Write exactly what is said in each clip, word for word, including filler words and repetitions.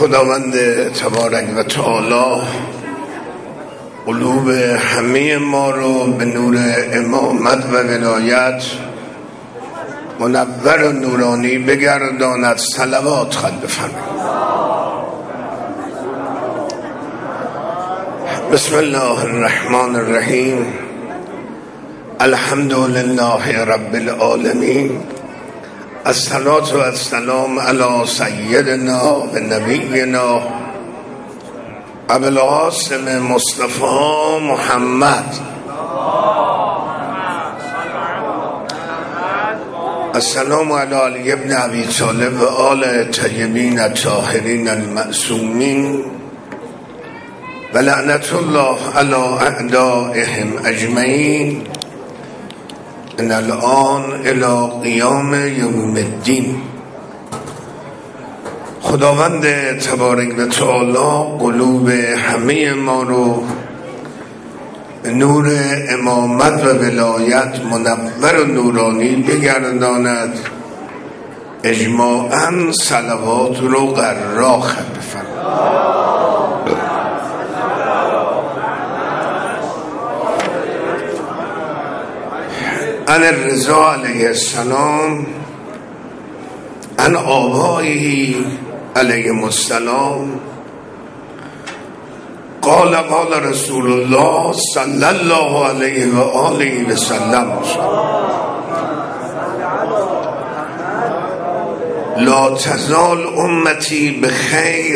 خداوند تبارک و تعالی قلوب همه ما رو به نور امامت و ولایت منور و نورانی بگرداند. صلوات خواهد بفرمایید. بسم الله الرحمن الرحیم. الحمد لله رب العالمین. الصلاة و السلام علی سیدنا و نبینا ابوالقاسم مصطفی محمد. السلام علی علی ابن ابی طالب و آل طیبین الطاهرین المعصومین و لعنت الله علی اعدائهم اجمعین ان الان الی قیام یوم الدین. خداوند تبارک و تعالی قلوب همه ما رو به نور امامت و ولایت منور و نورانی بگرداند. اجماعاً صلوات رو قراخ بفرمایید. عن الرضا علیه السلام عن آبائه علیهم السلام قال قال رسول الله صلی الله علیه و آله و سلم لا تزال امتی بخیر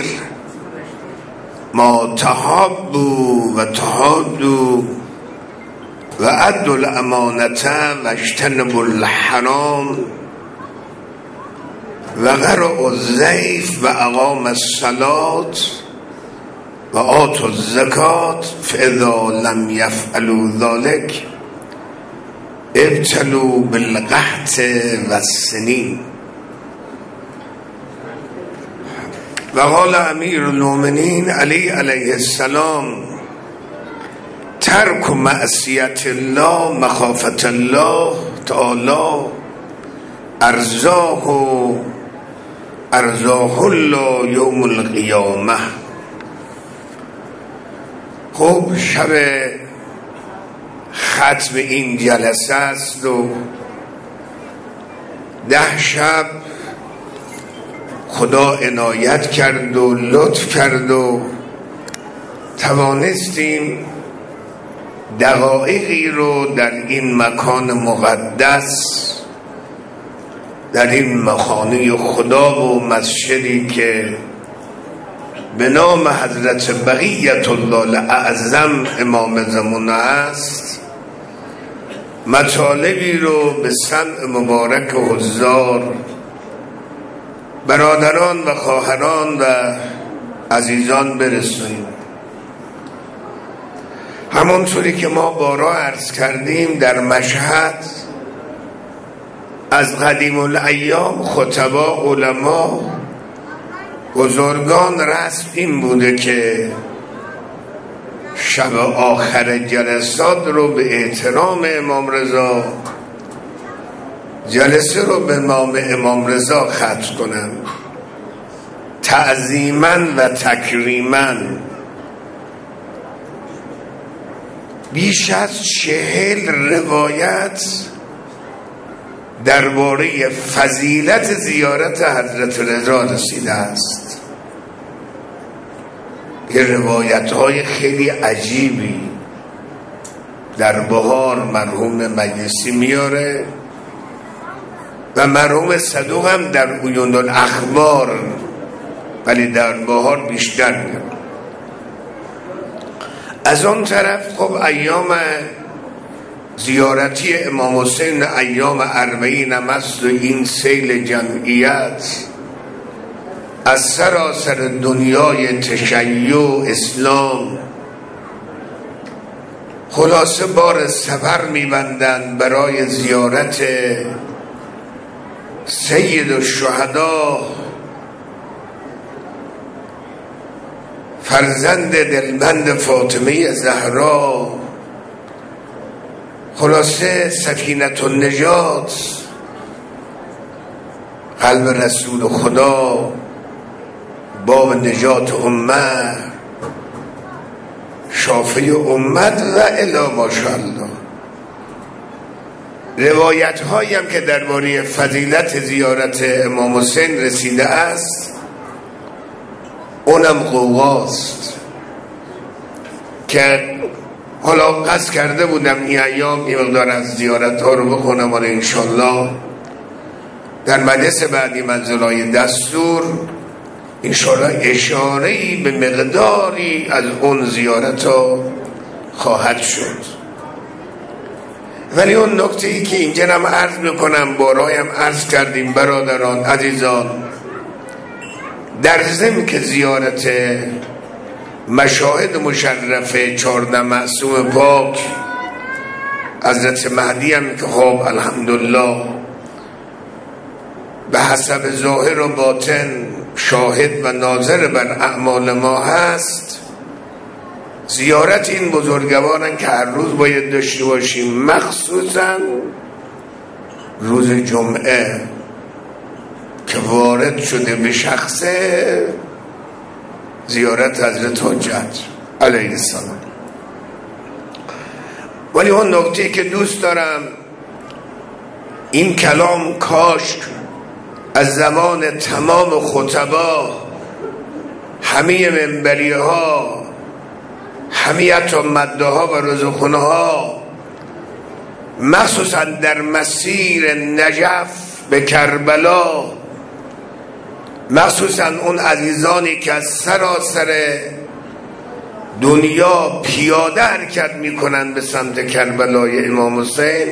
ما تحابوا و تحادوا و ادوا الامانة و اجتنبوا الحرام و قرأوا الضیف و اقاموا الصلاة و آتوا الزکاة فاذا لم یفعلوا ذلك ابتلوا بالقحط و السنین. و قال امیر المؤمنین علی علیه السلام ترک معصیت الله مخافت الله تعالی ارزاه و ارزاه الله یوم القیامه. خب شب ختم این جلسه است و ده شب خدا عنایت کرد و لطف کرد و توانستیم دقایقی رو در این مکان مقدس، در این مخانه خدا و مسجدی که به نام حضرت بقیت الله اعظم امام زمان است، مطالبی رو به سمع مبارک حضار برادران و خواهران و عزیزان برسونیم. همونطوری که ما بارا عرض کردیم در مشهد از قدیم الایام خطبا علما بزرگان رسم این بوده که شب آخر جلسات رو به احترام امام رضا جلسه رو به نام امام رضا ختم کنن، تعظیما و تکریما. بیش از چهل روایت درباره فضیلت زیارت حضرت رضا رسیده است. یه روایت های خیلی عجیبی در بهار مرحوم مجلسی میاره و مرحوم صدوق هم در عیون الاخبار، ولی در بهار بیشتر میاره. از اون طرف خب ایام زیارتی امام حسین ایام اربعین است و این سیل جمعیت از سراسر دنیای تشیع اسلام خلاصه بار سفر میبندند برای زیارت سید الشهدا فرزند دلبند فاطمه زهرا، خلاصه سفینة النجات قلب رسول خدا باب نجات امت، شافعی امت و الی ماشاءالله. روایت هایی هم که درباره فضیلت زیارت امام حسین رسیده است اونم قوقاست که حالا قصد کرده بودم این ایام این مقدار از زیارت ها رو بخونم، ولی انشالله در مجلس بعدی منزلهای دستور انشالله اشاره‌ای به مقداری از اون زیارت ها خواهد شد. ولی اون نکته ای که اینجا هم عرض میکنم، بارایم عرض کردیم برادران عزیزان، در ضمن که زیارت مشاهد مشرف چهارده معصوم پاک حضرت مهدی هم که خب الحمدلله به حسب ظاهر و باطن شاهد و ناظر بر اعمال ما هست، زیارت این بزرگوارن که هر روز باید داشته باشیم، مخصوصا روز جمعه که وارد شده به شخصه زیارت حضرت حجت علیه السلام. ولی اون نکته که دوست دارم این کلام کاش از زمان تمام خطبا، همه منبری ها، همه حتی مده ها و رزخونه ها، مخصوصا در مسیر نجف به کربلا، مخصوصا اون عزیزانی که از سراسر دنیا پیاده حرکت میکنن به سمت کربلای امام حسین،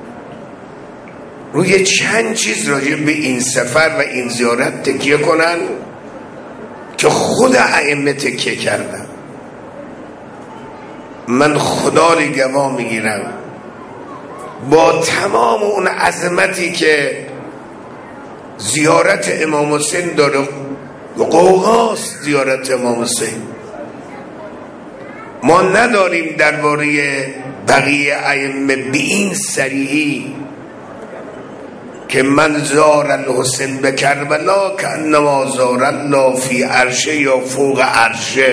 روی چند چیز راجع به این سفر و این زیارت تکیه کنن که خود ائمه تکیه کردن. من خدا رو گواه میگیرم با تمام اون عظمتی که زیارت امام حسین داره، قوقاست زیارت امام حسین. ما نداریم درباره بقیه ائمه به این صریحی که من زار الحسین به کربلا که انما زار الله فی عرشه یا فوق عرشه.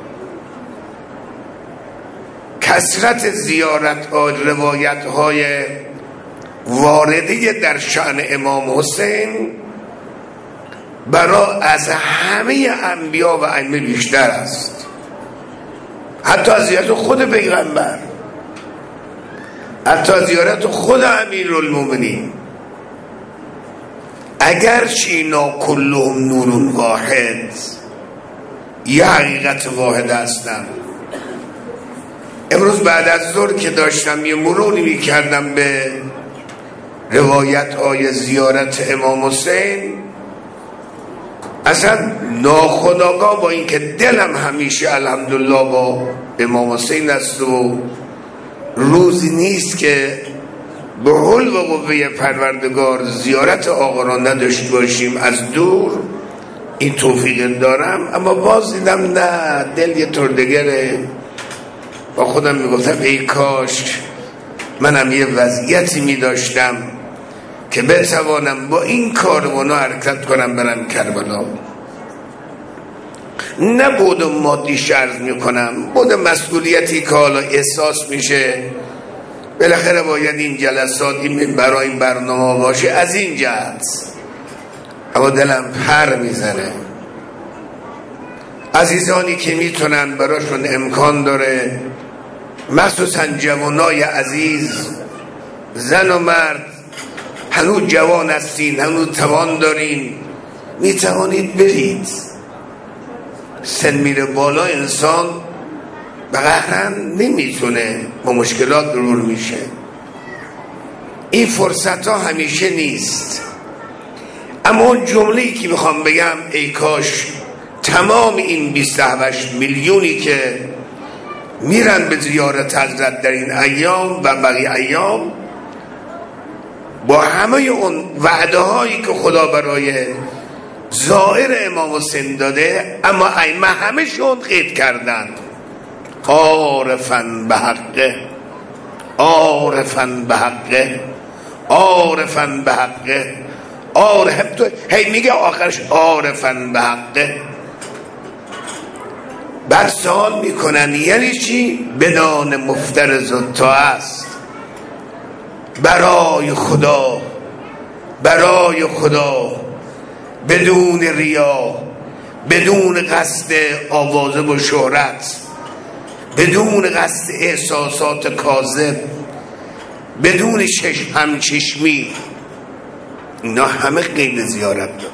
کثرت زیارت ها، روایت های وارده در شأن امام حسین برای از همه انبیا و ائمه بیشتر است، حتی از زیارت خود پیغمبر، حتی از زیارت خود امیرالمومنین. اگرچه اینا کلهم نور واحد، یه حقیقت واحد هستن. امروز بعد از ظهر که داشتم یه مروری میکردم به روایت های زیارت امام حسین، اصلا ناخودآگاه، با اینکه دلم همیشه الحمدلله با امام حسین است و روزی نیست که به حول و قوه پروردگار زیارت آقا را نداشت باشیم از دور، این توفیق دارم، اما باز دیدم نه، دل یه طور دگره. با خودم میگفتم ای کاش منم یه وضعیتی میداشتم که بتوانم با این کاروانو حرکت کنم برم کربلا. نه بود مادی شرط میکنم، بود مسئولیتی که حالا احساس میشه بالاخره باید این جلسات این برای این برنامه باشه، از این جهت. اما دلم پر میزنه عزیزانی که میتونن براشون امکان داره، مخصوصا جوانای عزیز، زن و مرد، هنوز جوان هستین، هنوز توان دارین، میتوانید برید. سن میره بالا، انسان به قهرن نمیتونه، با مشکلات رور میشه. این فرصت ها همیشه نیست. اما اون جمله‌ای که میخوام بگم، ای کاش تمام این بیست و هشت میلیونی که میرن به زیارت حضرت در این ایام و بقیه ایام، با همه اون وعده هایی که خدا برای زائر امام حسین داده، اما ائمه همه شون قید کردن عارفن به حقه، عارفن به حقه، عارفن به حقه، عارف تو هی میگه آخرش عارفن به حقه. بعد سوال میکنن یعنی چی؟ بدان مفترض تو است، برای خدا، برای خدا، بدون ریا، بدون قصد آوازه و شهرت، بدون قصد احساسات کاذب، بدون چشم همچشمی. اینا همه قید زیارت دار.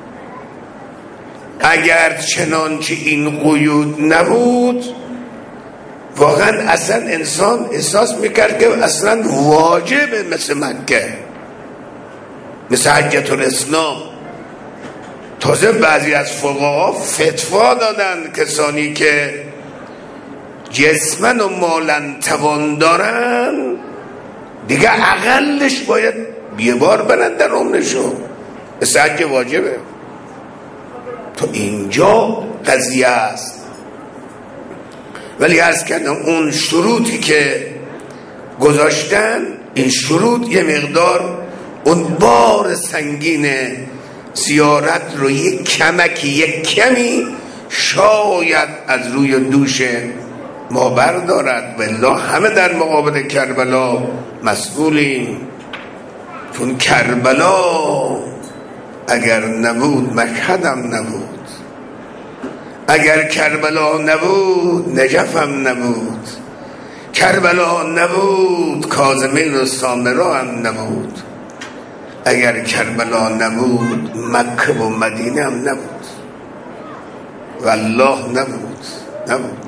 اگر چنانچه این قیود نبود، واقعا اصلا انسان احساس میکرد که اصلا واجبه، مثل مکه، مثل حجة الاسلام. تازه بعضی از فقها فتوا دادن کسانی که جسمن و مالن توان دارن دیگه اقلش باید یه بار برن در عمرشون، مثل حج واجبه. تو اینجا قضیه است. ولی از کنم اون شروطی که گذاشتن، این شروط یه مقدار اون بار سنگین زیارت رو یک کمکی یک کمی شاید از روی دوش ما بردارد. والله همه در مقابل کربلا مسئولیم، چون کربلا اگر نبود مشهدم نبود، اگر کربلا نبود نجفم نبود، کربلا نبود کاظمین و سامرا هم نبود، اگر کربلا نبود مکه و مدینه هم نبود، والله نبود نبود.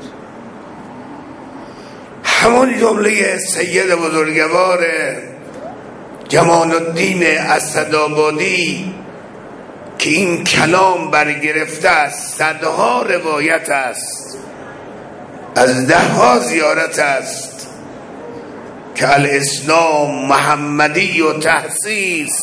همون جمله سید بزرگوار جمال الدین اسدآبادی که این کلام برگرفته است، صدها روایت است، از ده ها زیارت است، که الاسلام محمدی و تحسیس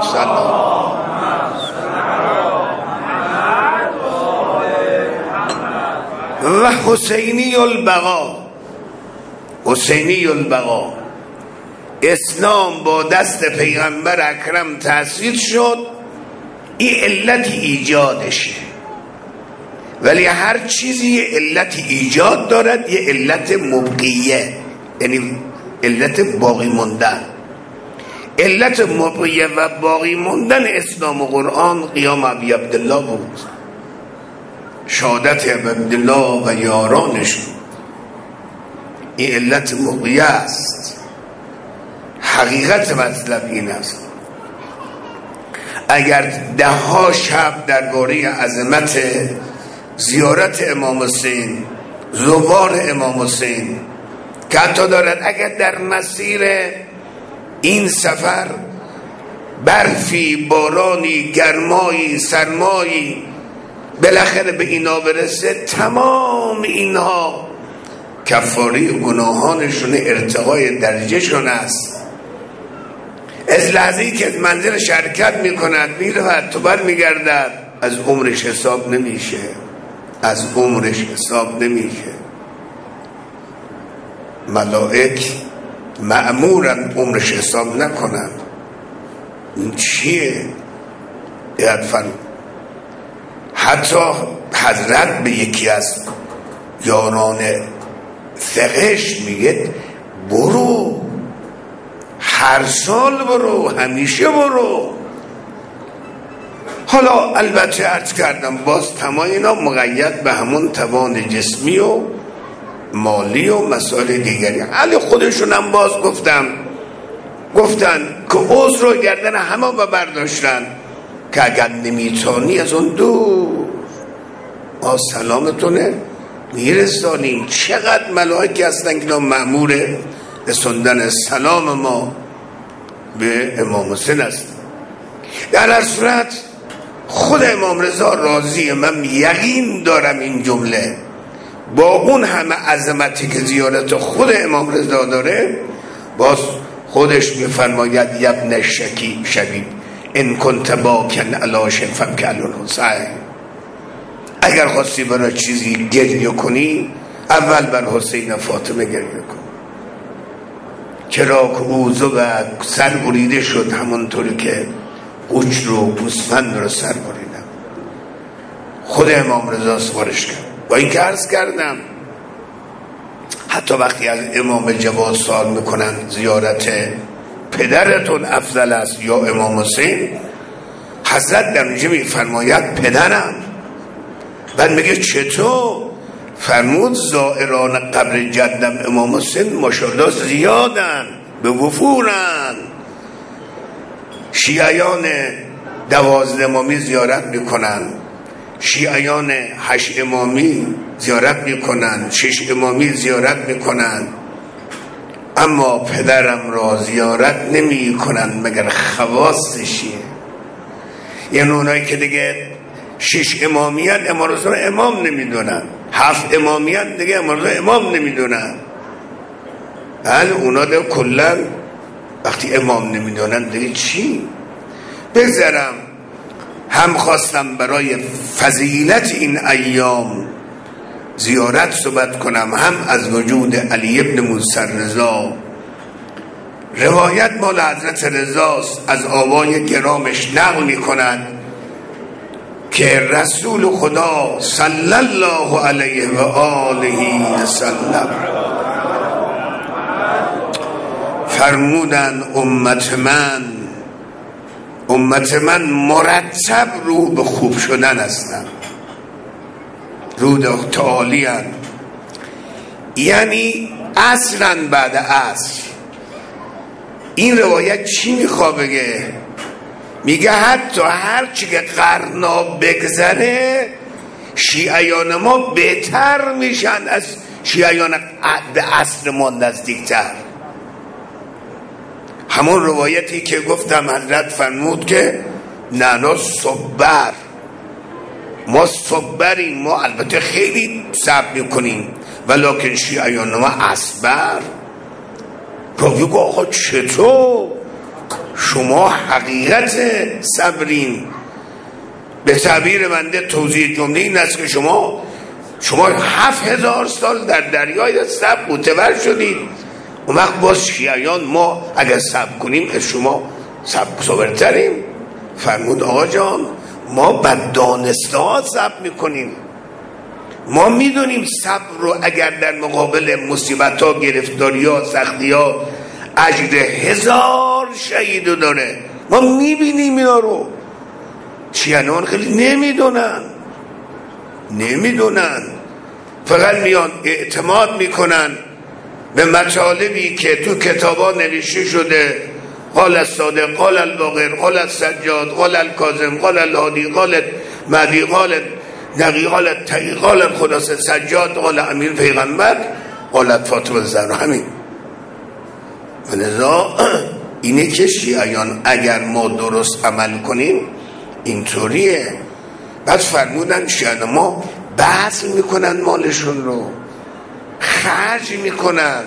و حسینی البقا، حسینی البقا. اسلام با دست پیغمبر اکرم تأسیس شد، این علت ایجادشه. ولی هر چیزی یه علت ایجاد دارد، یه علت مبقیه، یعنی علت باقی موندن. علت مبقیه و باقی موندن اسلام و قرآن قیام ابی عبدالله بود، شهادت ابی عبدالله و یارانش. این علت مبقیه است. حقیقت مطلب این است اگر ده ها شب درباره عظمت زیارت امام حسین، زوار امام حسین که حتی دارد اگر در مسیر این سفر برفی، بارانی، گرمایی، سرمایی بالاخره به اینا برسه، تمام اینها کفاره گناهانشون، ارتقای درجهشون است. از لحظه‌ای که منزل شرکت میکند میرود تو بر میگردد، از عمرش حساب نمیشه، از عمرش حساب نمیشه. ملائک مأمورن عمرش حساب نکنن. این چیه؟ یاد فرمود حتی حضرت به یکی از یاران فقهش میگه برو، هر سال برو، همیشه برو. حالا البته عرض کردم باز تمام اینا مقید به همون توان جسمی و مالی و مسائل دیگری. علی خودشون هم باز گفتم گفتن که عذر رو گردن همه با برداشتن که اگر نمیتونی از اون دور ما سلامتونه میرسانیم. چقدر ملائکه هستن که مأمور رسوندن سلام ما به امام حسین است. در هر صورت خود امام رضا راضیه، من یقین دارم این جمله با اون همه عظمتی که زیارت خود امام رضا داره، باز خودش میفرماید یبن شکی شبیب ان کنت باکن علی شیء فبکی علی الحسین. اگر خواستی برای چیزی گریه کنی اول بر حسین فاطمه گریه کن، چرا که اوضو و سر بریده شد همونطوری که قوچ رو گوسفند رو سر بریدن. خود امام رضا سفارش کرد با این که عرض کردم حتی وقتی از امام جواد سوال میکنن زیارت پدرتون افضل است یا امام حسین، حضرت در اینجا میفرماید پدرم. بعد میگه چطور؟ فرمود زائران قبر جدم امام حسین ماشاءالله زیادن، به وفورن. شیعیان دوازده امامی زیارت میکنن، شیعیان هشت امامی زیارت میکنن، شش امامی زیارت میکنن، اما پدرم را زیارت نمی کنن مگر خواستشیه. یعنی اونایی که دیگه شش امامیان امام رسول امام نمیدونن، هفت امامیان دیگه امام رسول امام نمیدونن. بله اونا دیگه کلن وقتی امام نمیدونن دیگه چی؟ بگذارم هم خواستم برای فضیلت این ایام زیارت صحبت کنم، هم از وجود علی ابن موسی رضا. روایت مال حضرت رضاست، از آبای گرامش نقل می کند که رسول خدا صلی الله علیه و آله و سلم فرمودن امت من امت من مرتب رو به خوب شدن هستن، رو به تعالی هستن. یعنی عصرا بعد عصر. این روایت چی میخواه بگه؟ میگه حتی هرچی که قرنا بگذره شیعیان ما بهتر میشن از شیعیان به عصر ما نزدیکتر. همون روایتی که گفتم حضرت فرمود که نانا صبر، ما صبریم، ما البته خیلی صبر میکنیم ولیکن شیعیان ما اصبر. بگو آقا چطور شما حقیقت صبرین؟ به تعبیر بنده توضیح جمله این است که شما شما هفت هزار سال در دریای صبر متور شدید. اون وقت باز شیعیان ما اگر صبر کنیم از شما صبر صبرتریم. فرمود آقا جان ما بد دانسته ها صبر میکنیم، ما میدونیم صبر رو اگر در مقابل مصیبت ها، گرفتاری ها، سختی ها اجر هزار شهید داره. ما میبینیم اینا رو. شیعیان خیلی نمیدونن نمیدونن فقط میان اعتماد میکنن به مطالبی که تو کتابا نوشته شده. قال الصادق، قال الباقر، قال السجاد، قال الکاظم، قال الهادی، قال مهدی، قال نقی، قال التقی، قال خلاص سجاد، قال امیر پیغمبر، قال فاطمه الزهرا. همین. ولذا اینه که شیعیان اگر ما درست عمل کنیم اینطوریه. بعد فرمودن شیعیان ما بذل میکنن مالشون رو، خرج میکنن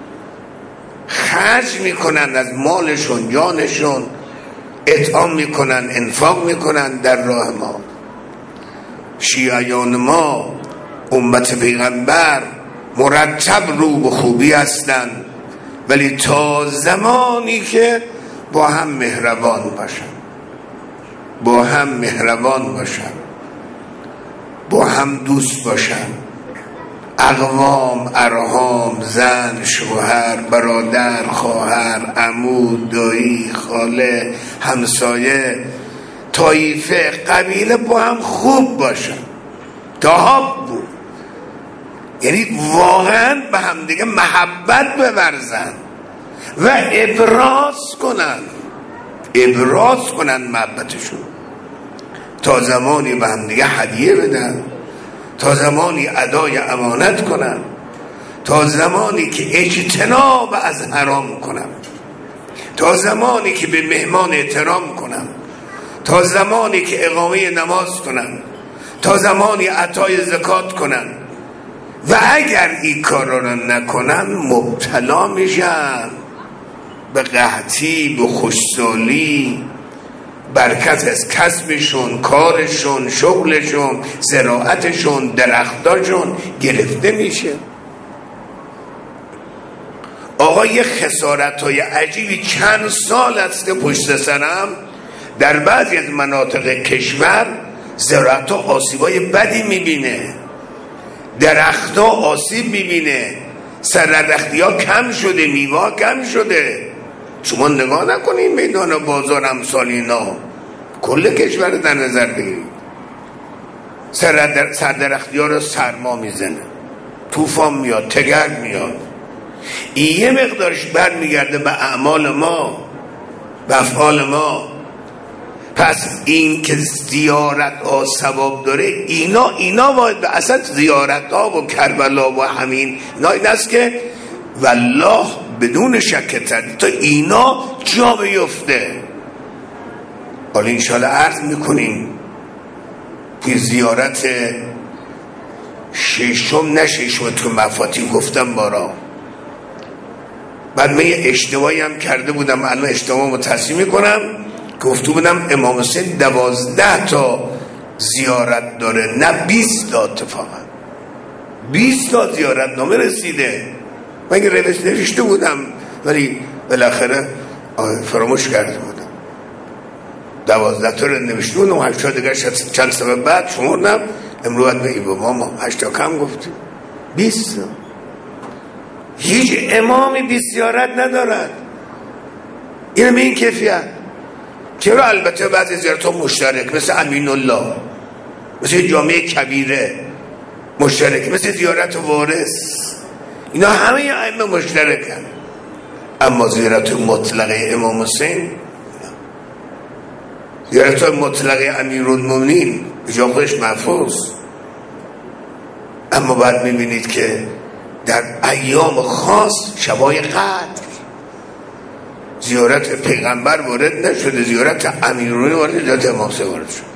خرج میکنن از مالشون، جانشون اطعام میکنن، انفاق میکنن در راه ما. شیعیان ما امت پیغمبر مرتب رو به خوبی هستن، ولی تا زمانی که با هم مهربان باشن، با هم مهربان باشن، با هم دوست باشن، اقوام، ارحام، زن، شوهر، برادر، خواهر، عمو، دایی، خاله، همسایه، طایفه، قبیله با هم خوب باشن. تحابو یعنی واقعا به هم دیگه محبت بورزن و ابراز کنن ابراز کنن محبتشون. تا زمانی به هم دیگه هدیه بدن، تا زمانی ادای امانت کنن، تا زمانی که اجتناب از حرام کنن، تا زمانی که به مهمان احترام کنن، تا زمانی که اقامه نماز کنن، تا زمانی عطای زکات کنن. و اگر این کار را نکنن مبتلا میشن به قحطی، به خشکسالی. برکت از کسبشون، کارشون، شغلشون، زراعتشون، درختاشون گرفته میشه. آقا یه خسارت‌های عجیبی چند سال است که پشت سرم در بعضی از مناطق کشور زراعت ها آسیبای بدی میبینه. درخت ها آسیب میبینه، سردرختی ها کم شده، میوه کم شده. شما نگاه نکنید میدان بازار امثال اینا، کل کشور در نظر بگیرید. سردرختی ها رو سرما میزنه، طوفان میاد، تگرگ میاد. این یه مقدارش بر میگرده به اعمال ما، به افعال ما. پس این که زیارت ها ثواب داره، اینا اینا باید به اصلا زیارت ها و کربلا و همین اینا این است که والله بدون شک تردید تا اینا جا بیفته. حالا انشاءالله عرض میکنیم که زیارت ششم نه ششم تو مفاتیح گفتم بارا. بعد من یه اشتباهی هم کرده بودم، الان اشتباه متصحیح میکنم. گفته بودم امام حسین دوازده تا زیارت داره، نه بیست تا. اتفاقا بیست تا زیارت نامه رسیده. من که روش نوشته بودم ولی بالاخره فراموش کرده بودم. دوازده تا رو نوشته بودم، هشتا دیگر چند سبب بعد شمردم. امروز به ای بابا ما هشتا کم گفتیم، بیست تا. هیچ امامی بیست زیارت ندارد. این به این کیفیت. چرا؟ البته بعضی زیارت ها مشترک، مثل امین الله، مثل جامعه کبیره مشترک، مثل زیارت وارث، اینا همه ائمه مشترکن. اما زیارت مطلقه امام حسین، زیارت مطلقه امیرالمومنین جا خودش محفوظ. اما بعد میبینید که در ایام خاص، شبای قدر، زیارت پیغمبر وارد نشده، زیارت امیرالمومنین وارد، زیارت امام حسین وارد شد.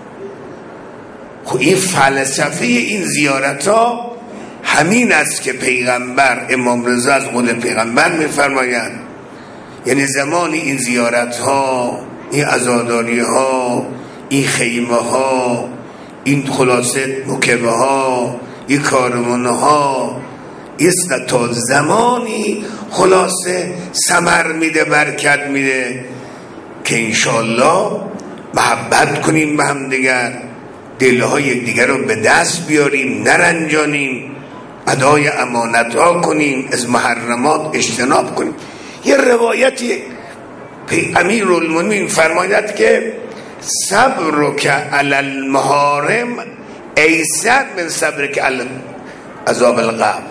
خب این فلسفه این زیارت ها همین است که پیغمبر، امام رضا از خود پیغمبر میفرمایند. یعنی زمانی این زیارت ها، این عزاداری ها، این خیمه ها، این خلاصه مکبه ها، این کارمانه ها، است تا زمانی خلاصه ثمر میده، برکت میده که انشالله محبت کنیم به هم دیگر، دلهای دیگر رو به دست بیاریم، نرنجانیم، ادای امانت ها کنیم، از محرمات اجتناب کنیم. یه روایتی امیرالمومنین فرماید که صبر که علی المحارم ایسر من صبر که علی عذاب القبر.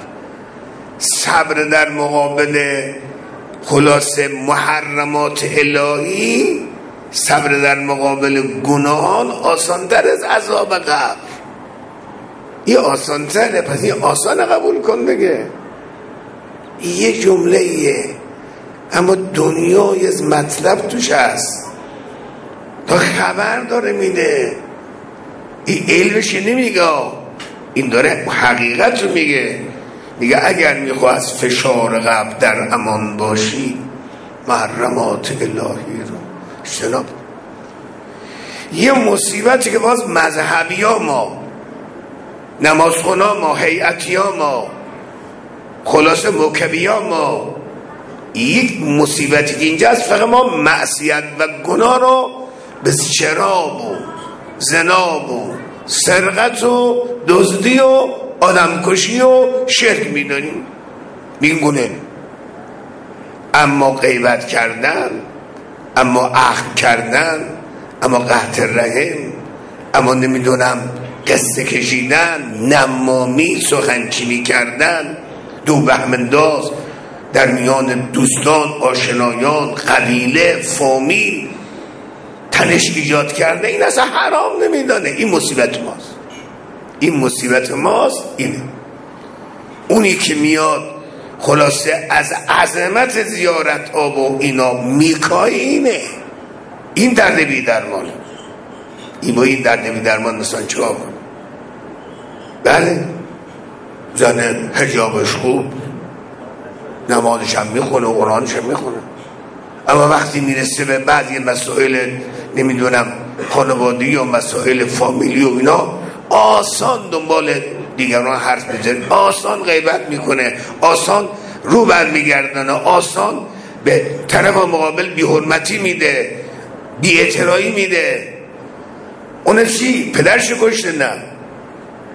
صبر در مقابل خلاصه محرمات الهی، صبر در مقابل گناهان آسان‌تر از عذاب قبر. این آسان‌تره، پس این آسان قبول کن دیگه. یه جمله ایه، اما دنیای از مطلب توش هست، تا خبر داره میده. این علمش نمیگه، این داره حقیقت رو میگه. میگه اگر میخواه از فشار قبر در امان باشی، محرمات الهی رو اجتناب. یه مصیبتی که باز مذهبی ها ما، نمازخونا ما، هیئتی ها ما، خلاصه موکبی ها ما، یک مصیبتی که اینجا است، فقط ما معصیت و گناه رو به شراب و زنا و سرقت و دزدی و آدمکشی و شرک میدونیم، میگونه. اما غیبت کردن، اما عهد کردن، اما قحط رحم، اما نمیدونم قصه کشیدن، نمامی، سخنچینی کردن، دو بهمنداز در میان دوستان، آشنایان، قبیله، فامیل تنش ایجاد کرده، این اصلا حرام نمیدانه. این مصیبت ماست، این مصیبت ماست. اینه اونی که میاد خلاصه از عظمت زیارت آب و اینا میکای، اینه این درد بی درمان. این با این درد بی درمان مثلا چه کنه؟ بله زنه حجابش خوب، نمازش هم میخونه و قرآنش هم میخونه، اما وقتی میرسه به بعضی مسائل نمیدونم خانوادگی و مسائل فامیلی و اینا، آسان دنبال دیگران حرف بزنه، آسان غیبت میکنه، آسان رو برمیگردنه، آسان به طرف مقابل بی حرمتی میده، بی احترامی میده. اون چی؟ پدرش کشته؟ نه،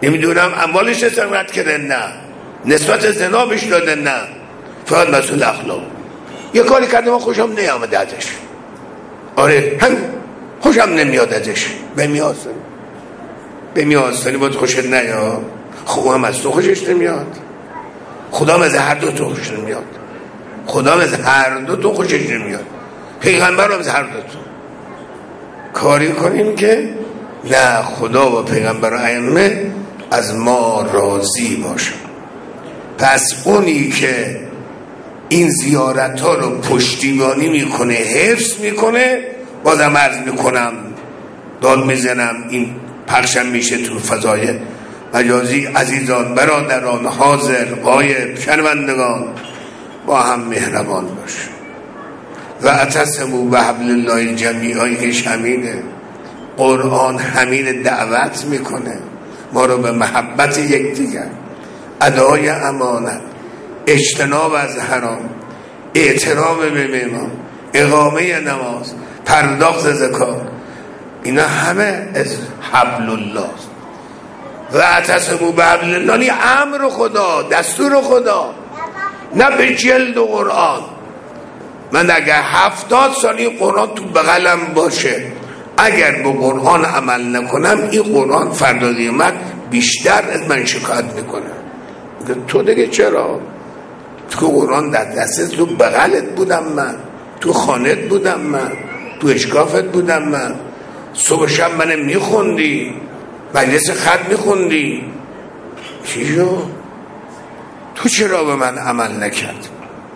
نمیدونم اموالش سرقت کرده، نه نسبت زنا بهش داده، نه فقط مسئول اخلاق. یه کاری کرده ما خوشم نیامده ازش، آره هم خوشم نمیاد ازش، به میاسنی به میاسنی باید خوشت نیاد، خب هم از تو خوشش نمیاد، خدا هم از هر دو تو خوشش نمیاد، خدا هم از هر دو تو خوشش نمیاد، پیغمبر هم از هر دو تو. کاری کنیم که نه خدا و پیغمبر و ائمه از ما راضی باشن. پس اونی که این زیارت ها رو پشتیبانی میکنه، حفظ میکنه، بازم عرض میکنم داد میزنم این پخشم میشه تو فضای مجازی، عزیزان برادران حاضر غایب شنوندگان با هم مهربان باش و اعتصموا بحبل الله جمیعا. ایش همینه، قرآن همین دعوت میکنه ما رو به محبت یکدیگر، ادای امانت، اجتناب از حرام، احترام به مهمان، اقامه نماز، پرداخت زکات، اینا همه از حبل الله است. و اعتصموا بحبل الله یعنی امر خدا، دستور خدا، نه به جلد و قرآن. من اگر هفتاد سالی قرآن تو بغلم باشه، اگر به قرآن عمل نکنم این قرآن فردا قیامت بیشتر از من شکایت میکنه. تو دیگه چرا؟ تو قرآن در دستت، تو بغلت بودم من، تو خانت بودم من، تو اشکافت بودم من، صبح شب من میخوندی، مجلس خط میخوندی، چی شو؟ تو چرا به من عمل نکرد؟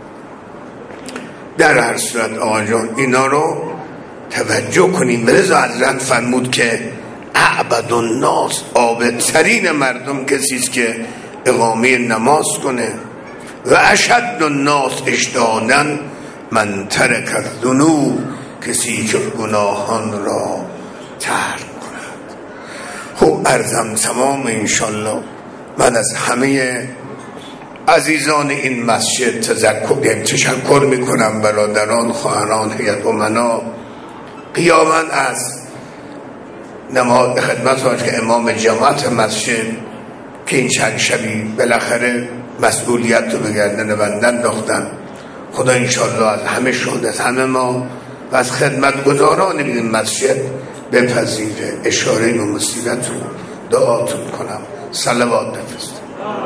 در هر صورت آقا جان اینا رو توجه کنیم. رضا حضرت فرمود که اعبد الناس، عابدترین مردم کسیست که اقامه نماز کنه، و اشد الناس اجتهادا من ترک الذنوب، کسی که گناهان را ترک کند. خب عرضم تمام. انشالله من از همه عزیزان این مسجد تذکر تشکر میکنم، برادران، خواهران، هیئت امنا، قیاما از نماز خدمت هاش که امام جماعت مسجد که این چند شبی بالاخره مسئولیت رو به گردن بنده انداختن. خدا انشالله از همه شد، از همه ما و از خدمتگزاران این مسجد بپذیره. اشاره و مصیبت رو دعاتون کنم. صلوات بفرستید.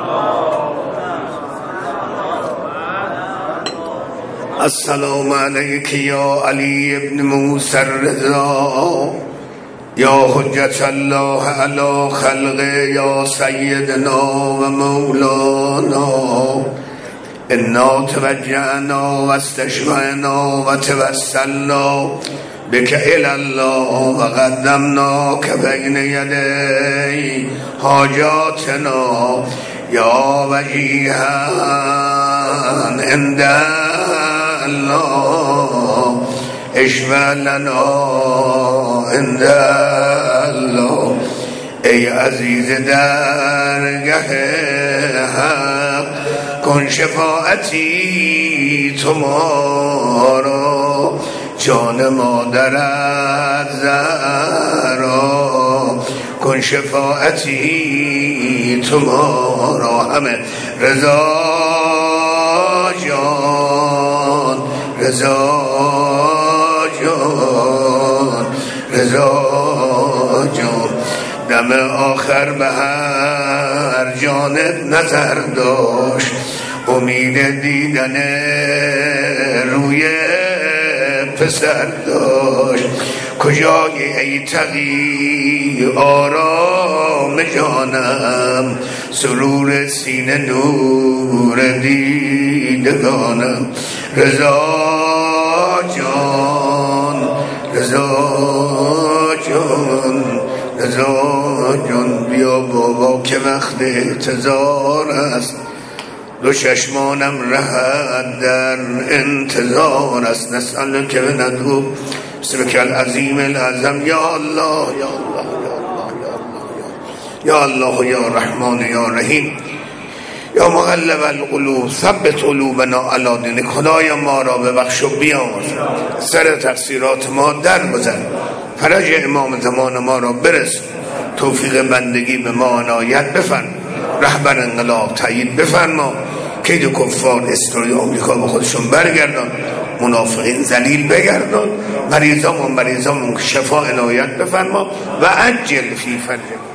السلام علیک یا علی ابن موسی الرضا، یا حجت الله علی خلقه، یا سیدنا و مولانا، انا توجهنا و استشفعنا و توسلنا بک الی الله و قدمنا که بین یدی حاجاتنا، یا وجیها عند الله اشفع لنا عند الله. ای عزیز درگه حق کن شفاعتی تمارا، جان مادرت زهرا کن شفاعتی تمارا. همه رضا جان، رضا جان، رضا جان. دم آخر به هر جانب نظر داشت، امید دیدن روی پسر داشت. کجای ای تقی آرام جانم، سرور سینه نور دیدگانم. رضا جان، رضا جان، رضا جان. بیا بابا که وقت اعتذار است، دو چشمانم رهد در انتظار است. نسأل که ندعو اسمک العظیم العظم، یا الله یا الله یا الله یا رحمان یا رحیم، یا مغلب القلوب ثبت قلوبنا علی دینک. خدایا ما را ببخش و بیامرز، سر تقصیرات ما در بزن، فرج امام زمان ما را برس، توفیق بندگی به ما عنایت بفرما. رهبر انقلاب تایید بفرما. کید کفار استوری آمریکا به خودشون برگردان. منافقین ذلیل بگردان. مریضامون مریضامون شفا عنایت بفرما و عجل فی فرج